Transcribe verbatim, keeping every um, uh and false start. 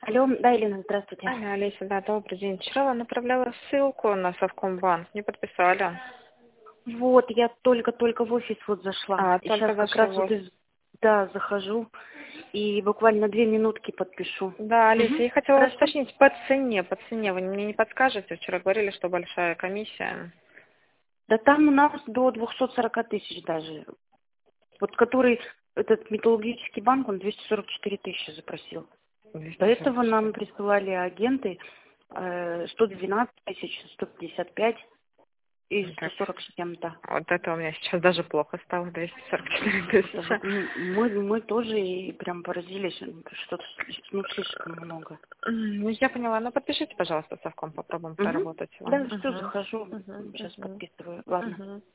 Алло, да, Елена, здравствуйте. Алло, Олеся, да, добрый день. Вчера вам направляла ссылку на Совкомбанк, не подписали. Вот, я только-только в офис вот зашла. А, И сейчас только как зашли раз в вот офис. из... Да, захожу. И буквально две минутки подпишу. Да, Олеся, Угу. я хотела вас Хорошо? уточнить по цене, по цене. Вы мне не подскажете? Вчера говорили, что большая комиссия. Да там у нас до двухсот сорока тысяч даже. Вот который, этот металлургический банк, он двести сорок четыре тысячи запросил. До двести сорок этого нам четыре. присылали агенты э, сто двенадцать тысяч, сто пятьдесят пять и сто Так, сорок с чем-то. вот это у меня сейчас даже плохо стало, двести сорок четыре Это тысячи. вот м, мы, мы тоже и прям поразились, что-то сли- ну, слишком много. М, Ну, я поняла. Ну, подпишите, пожалуйста, Совком, попробуем Угу. проработать его. Да, все, Угу. захожу. Угу, Сейчас угу, подписываю. Ладно. угу.